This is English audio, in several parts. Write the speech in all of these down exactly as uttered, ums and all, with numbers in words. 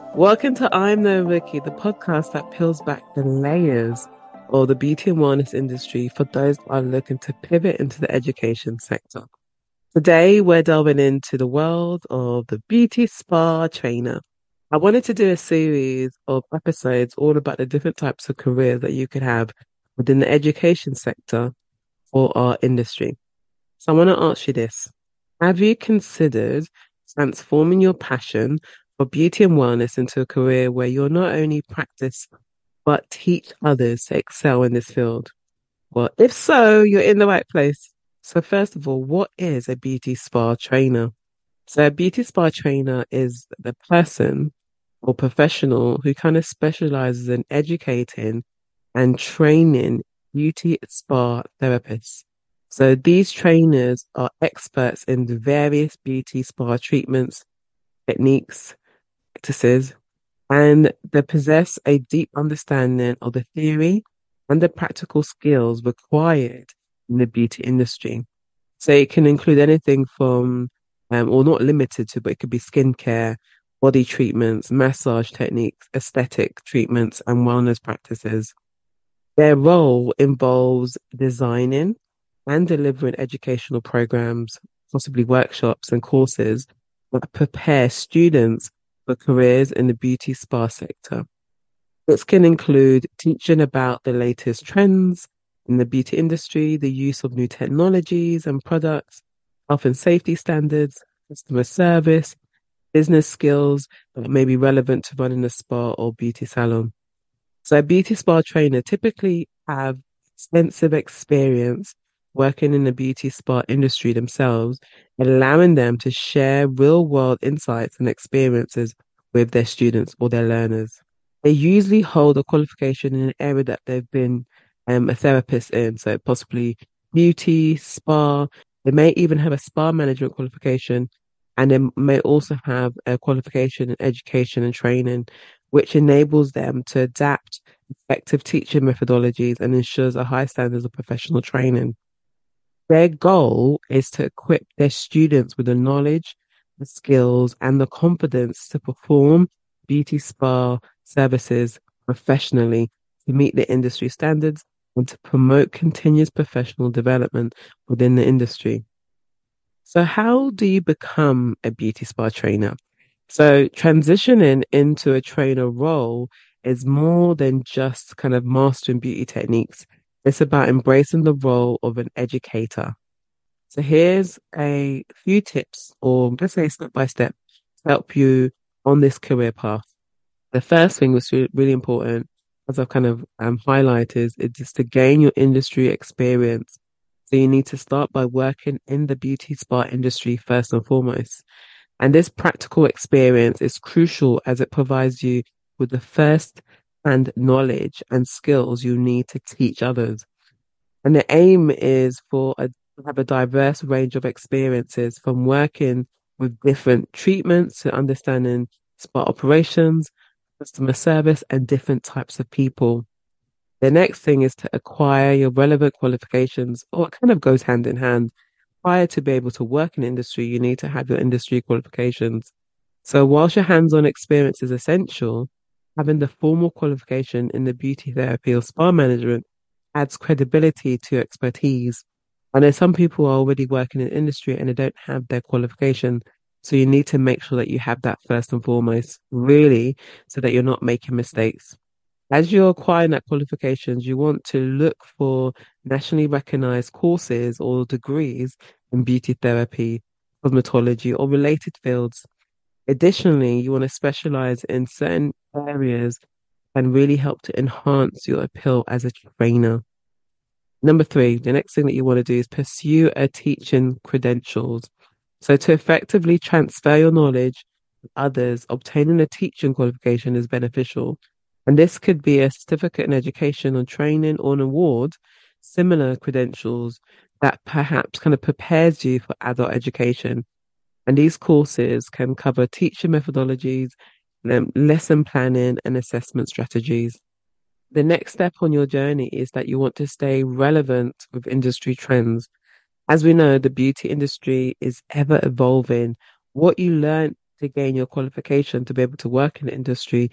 Welcome to I'm No Rookie, the podcast that peels back the layers of the beauty and wellness industry for those that are looking to pivot into the education sector. Today, we're delving into the world of the beauty spa trainer. I wanted to do a series of episodes all about the different types of careers that you could have within the education sector for our industry. So I want to ask you this. Have you considered transforming your passion for beauty and wellness into a career where you're not only practice but teach others to excel in this field? Well, if so, you're in the right place. So first of all, what is a beauty spa trainer? So a beauty spa trainer is the person or professional who kind of specializes in educating and training beauty spa therapists. So these trainers are experts in the various beauty spa treatments, techniques, practices, and they possess a deep understanding of the theory and the practical skills required in the beauty industry. So it can include anything from, um, or not limited to, but it could be skincare, body treatments, massage techniques, aesthetic treatments, and wellness practices. Their role involves designing and delivering educational programs, possibly workshops and courses that prepare students for careers in the beauty spa sector. This can include teaching about the latest trends in the beauty industry, the use of new technologies and products, health and safety standards, customer service, business skills that may be relevant to running a spa or beauty salon. So a beauty spa trainer typically have extensive experience working in the beauty spa industry themselves, allowing them to share real world insights and experiences with their students or their learners. They usually hold a qualification in an area that they've been um, a therapist in, so possibly beauty, spa. They may even have a spa management qualification, and they may also have a qualification in education and training, which enables them to adapt effective teaching methodologies and ensures a high standards of professional training. Their goal is to equip their students with the knowledge, the skills, and the confidence to perform beauty spa services professionally to meet the industry standards and to promote continuous professional development within the industry. So, how do you become a beauty spa trainer? So, transitioning into a trainer role is more than just kind of mastering beauty techniques. It's about embracing the role of an educator. So here's a few tips, or let's say step by step, to help you on this career path. The first thing was re- really important, as I've kind of um, highlighted, is just to gain your industry experience. So you need to start by working in the beauty spa industry first and foremost. And this practical experience is crucial as it provides you with the first hand knowledge and skills you need to teach others. And the aim is for a, to have a diverse range of experiences from working with different treatments to understanding spa operations, customer service, and different types of people. The next thing is to acquire your relevant qualifications, or it kind of goes hand in hand. Prior to be able to work in industry, you need to have your industry qualifications. So whilst your hands-on experience is essential, having the formal qualification in the beauty therapy or spa management adds credibility to your expertise. I know some people are already working in industry and they don't have their qualification. So you need to make sure that you have that first and foremost, really, so that you're not making mistakes. As you're acquiring that qualifications, you want to look for nationally recognized courses or degrees in beauty therapy, cosmetology, or related fields. Additionally, you want to specialize in certain areas and really help to enhance your appeal as a trainer. Number three, the next thing that you want to do is pursue a teaching credentials. So to effectively transfer your knowledge to others, obtaining a teaching qualification is beneficial. And this could be a certificate in education or training or an award, similar credentials that perhaps kind of prepares you for adult education. And these courses can cover teaching methodologies, um, lesson planning, and assessment strategies. The next step on your journey is that you want to stay relevant with industry trends. As we know, the beauty industry is ever evolving. What you learn to gain your qualification to be able to work in the industry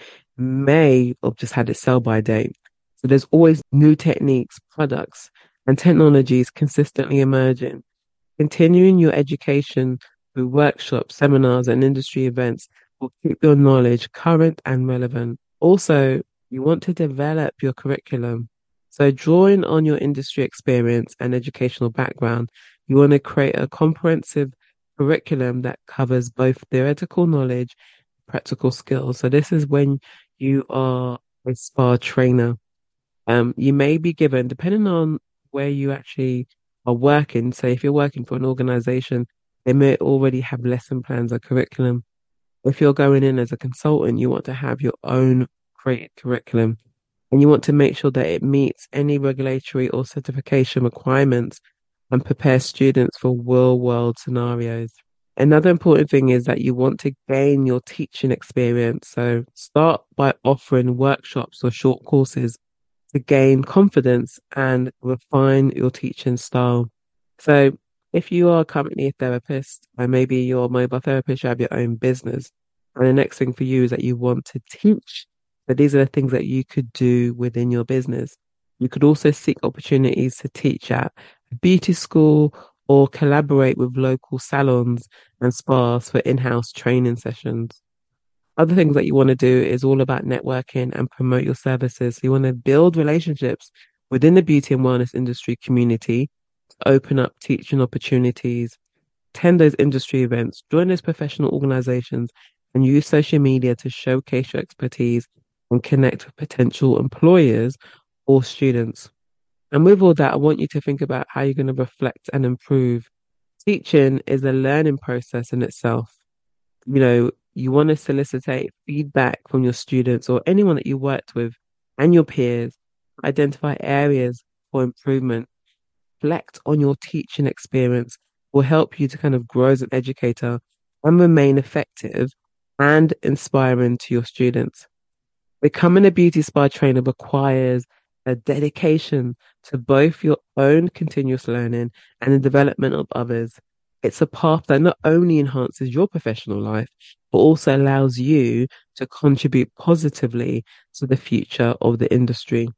may have just had its sell by date. So there's always new techniques, products, and technologies consistently emerging. Continuing your education through workshops, seminars, and industry events will keep your knowledge current and relevant. Also, you want to develop your curriculum. So, drawing on your industry experience and educational background, you want to create a comprehensive curriculum that covers both theoretical knowledge, practical skills. So, this is when you are a spa trainer. Um, you may be given, depending on where you actually are working. So if you're working for an organization, they may already have lesson plans or curriculum. If you're going in as a consultant, you want to have your own created curriculum and you want to make sure that it meets any regulatory or certification requirements and prepare students for real world scenarios. Another important thing is that you want to gain your teaching experience. So start by offering workshops or short courses to gain confidence and refine your teaching style. So, if you are currently a therapist, or maybe you're a mobile therapist, you have your own business, and the next thing for you is that you want to teach. So, these are the things that you could do within your business. You could also seek opportunities to teach at a beauty school or collaborate with local salons and spas for in-house training sessions. Other things that you want to do is all about networking and promote your services. So you want to build relationships within the beauty and wellness industry community, open up teaching opportunities, attend those industry events, join those professional organizations, and use social media to showcase your expertise and connect with potential employers or students. And with all that, I want you to think about how you're going to reflect and improve. Teaching is a learning process in itself. You know, you want to solicit feedback from your students or anyone that you worked with and your peers, identify areas for improvement, reflect on your teaching experience will help you to kind of grow as an educator and remain effective and inspiring to your students. Becoming a beauty spa trainer requires a dedication to both your own continuous learning and the development of others. It's a path that not only enhances your professional life, but also allows you to contribute positively to the future of the industry.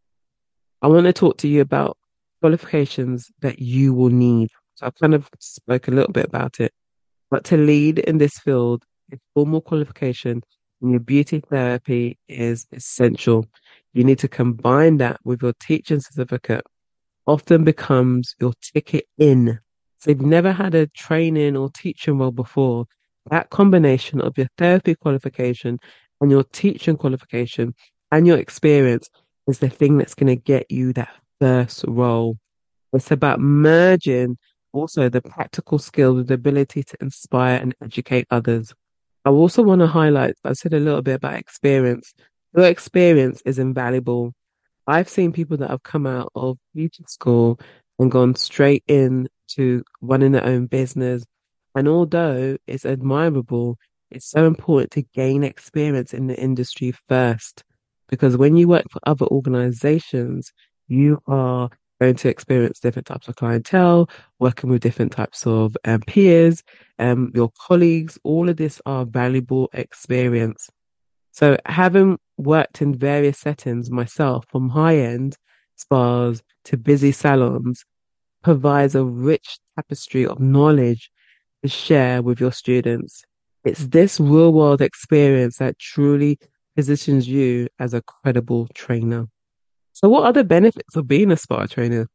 I want to talk to you about qualifications that you will need. So I've kind of spoke a little bit about it, but to lead in this field, a formal qualification in your beauty therapy is essential. You need to combine that with your teaching certificate, often becomes your ticket in. So if you've never had a training or teaching role before, that combination of your therapy qualification and your teaching qualification and your experience is the thing that's going to get you that first role. It's about merging also the practical skill with the ability to inspire and educate others. I also want to highlight, I said a little bit about experience. Your experience is invaluable. I've seen people that have come out of beauty school and gone straight in to running their own business. And although it's admirable, it's so important to gain experience in the industry first. Because when you work for other organizations, you are going to experience different types of clientele, working with different types of um, peers, um, your colleagues. All of this are valuable experience. So having worked in various settings myself, from high-end spas to busy salons, provides a rich tapestry of knowledge to share with your students. It's this real-world experience that truly positions you as a credible trainer. So what are the benefits of being a spa trainer?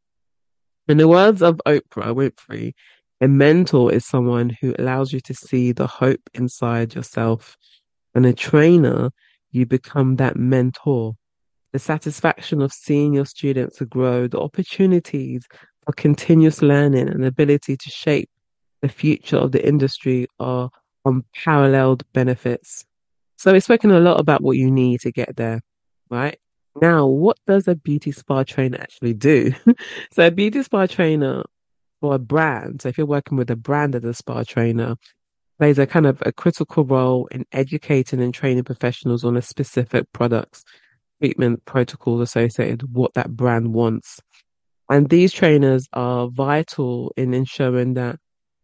In the words of Oprah Winfrey, a mentor is someone who allows you to see the hope inside yourself. And a trainer, you become that mentor. The satisfaction of seeing your students grow, the opportunities for continuous learning and ability to shape the future of the industry are unparalleled benefits. So we've spoken a lot about what you need to get there, right? Now, what does a beauty spa trainer actually do? So a beauty spa trainer for a brand, so if you're working with a brand as a spa trainer, plays a kind of a critical role in educating and training professionals on a specific products, treatment protocols associated with what that brand wants. And these trainers are vital in ensuring that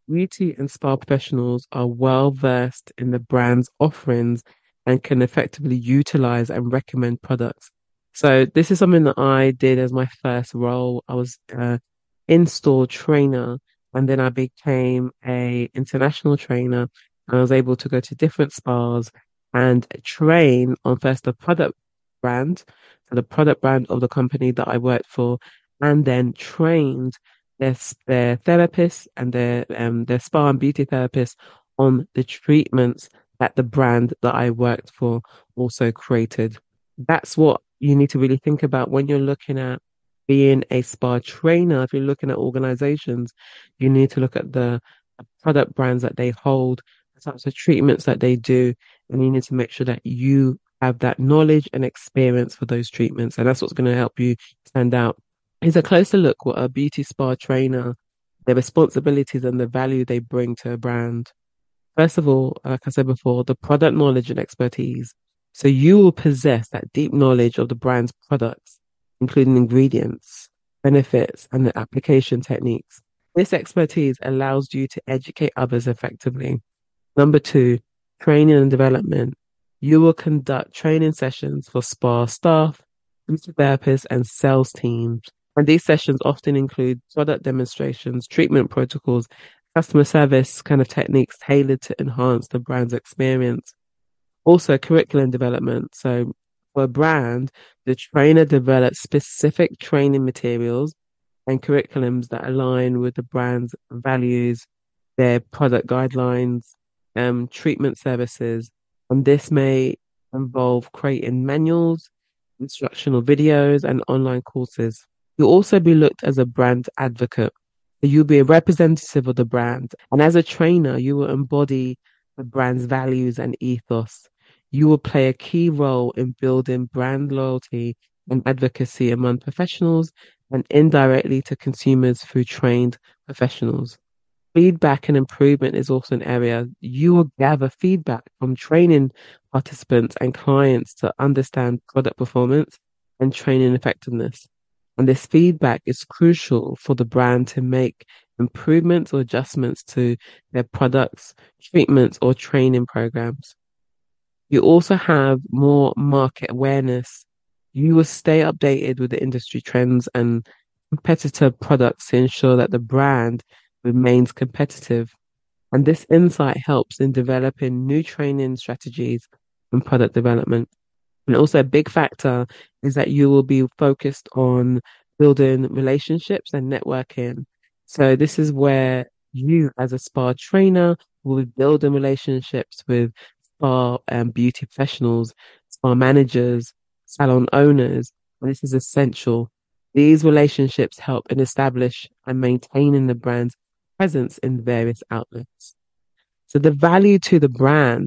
Beauty and spa professionals are well versed in the brand's offerings and can effectively utilize and recommend products. So this is something that I did as my first role. I was uh, in-store trainer, and then I became a international trainer. I was able to go to different spas and train on first the product brand, so the product brand of the company that I worked for, and then trained their their therapists and their um their spa and beauty therapists on the treatments that the brand that I worked for also created. That's what you need to really think about when you're looking at being a spa trainer. If you're looking at organizations, you need to look at the product brands that they hold, the types of treatments that they do, and you need to make sure that you have that knowledge and experience for those treatments. And that's what's going to help you stand out. Is a closer look what a beauty spa trainer, their responsibilities and the value they bring to a brand. First of all, like I said before, the product knowledge and expertise. So you will possess that deep knowledge of the brand's products, including ingredients, benefits, and the application techniques. This expertise allows you to educate others effectively. Number two, training and development. You will conduct training sessions for spa staff, beauty therapists, and sales teams. And these sessions often include product demonstrations, treatment protocols, customer service kind of techniques tailored to enhance the brand's experience. Also, curriculum development. So, for a brand, the trainer develops specific training materials and curriculums that align with the brand's values, their product guidelines, um, treatment services. And this may involve creating manuals, instructional videos, and online courses. You'll also be looked as a brand advocate. You'll be a representative of the brand. And as a trainer, you will embody the brand's values and ethos. You will play a key role in building brand loyalty and advocacy among professionals and indirectly to consumers through trained professionals. Feedback and improvement is also an area you will gather feedback from training participants and clients to understand product performance and training effectiveness. And this feedback is crucial for the brand to make improvements or adjustments to their products, treatments, or training programs. You also have more market awareness. You will stay updated with the industry trends and competitor products to ensure that the brand remains competitive. And this insight helps in developing new training strategies and product development. And also a big factor is that you will be focused on building relationships and networking. So this is where you as a spa trainer will be building relationships with spa and beauty professionals, spa managers, salon owners, and this is essential. These relationships help in establish and maintaining the brand's presence in various outlets. So the value to the brand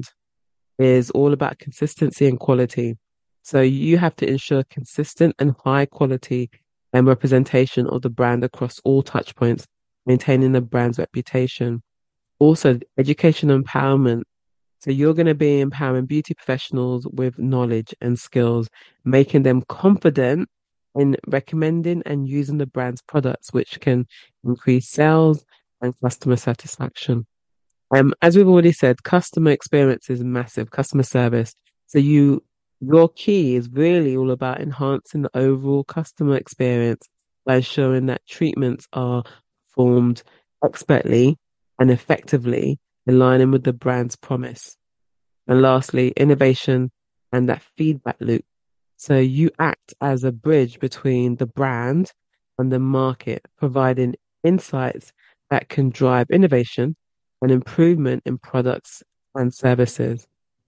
is all about consistency and quality. So you have to ensure consistent and high quality and representation of the brand across all touch points, maintaining the brand's reputation. Also, education and empowerment. So you're going to be empowering beauty professionals with knowledge and skills, making them confident in recommending and using the brand's products, which can increase sales and customer satisfaction. Um, as we've already said, customer experience is massive, customer service. So you, your key is really all about enhancing the overall customer experience by ensuring that treatments are performed expertly and effectively, aligning with the brand's promise. And lastly, innovation and that feedback loop. So you act as a bridge between the brand and the market, providing insights that can drive innovation and improvement in products and services.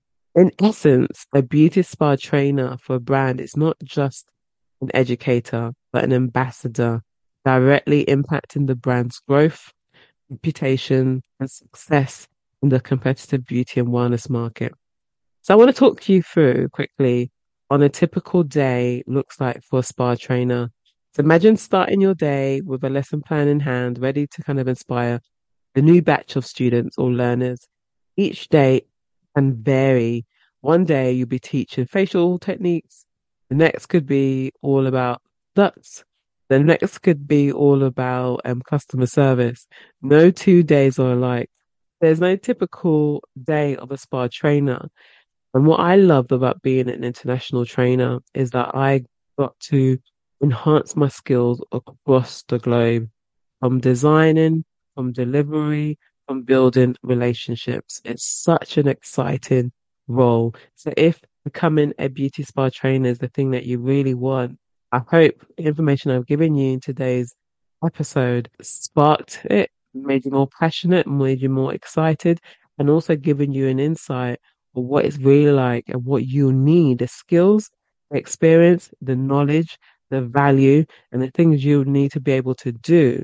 In essence, a beauty spa trainer for a brand is not just an educator, but an ambassador, directly impacting the brand's growth, reputation, and success in the competitive beauty and wellness market. So I want to talk you through quickly on a typical day looks like for a spa trainer. So imagine starting your day with a lesson plan in hand, ready to kind of inspire the new batch of students or learners. Each day can vary. One day you'll be teaching facial techniques. The next could be all about ducts. The next could be all about um, customer service. No two days are alike. There's no typical day of a spa trainer. And what I love about being an international trainer is that I got to enhance my skills across the globe, from designing, from delivery, from building relationships. It's such an exciting role. So if becoming a beauty spa trainer is the thing that you really want, I hope the information I've given you in today's episode sparked it, made you more passionate, made you more excited, and also given you an insight of what it's really like and what you need, the skills, the experience, the knowledge, the value, and the things you need to be able to do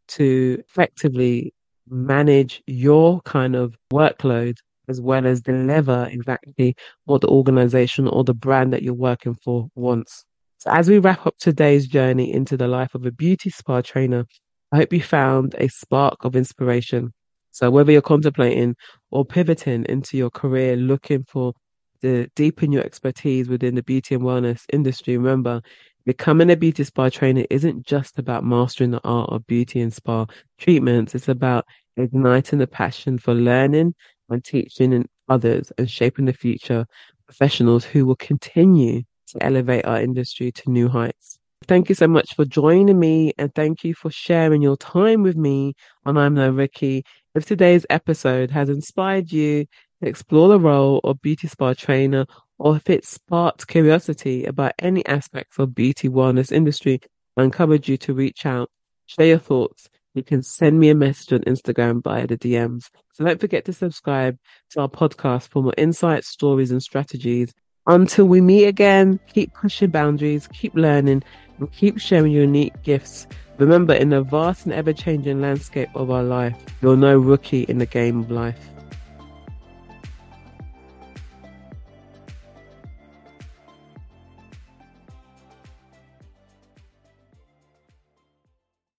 to effectively manage your kind of workload as well as deliver exactly what the organization or the brand that you're working for wants. So as we wrap up today's journey into the life of a beauty spa trainer, I hope you found a spark of inspiration. So whether you're contemplating or pivoting into your career, looking for to deepen your expertise within the beauty and wellness industry, remember, becoming a beauty spa trainer isn't just about mastering the art of beauty and spa treatments. It's about igniting the passion for learning and teaching others and shaping the future professionals who will continue to elevate our industry to new heights. Thank you so much for joining me and thank you for sharing your time with me on I'm No Ricky. If today's episode has inspired you to explore the role of beauty spa trainer, or if it sparked curiosity about any aspects of beauty wellness industry, I encourage you to reach out, share your thoughts. You can send me a message on Instagram via the D Ms. So don't forget to subscribe to our podcast for more insights, stories, and strategies. Until we meet again, keep pushing boundaries, keep learning, and keep sharing your unique gifts. Remember, in the vast and ever-changing landscape of our life, you're no rookie in the game of life.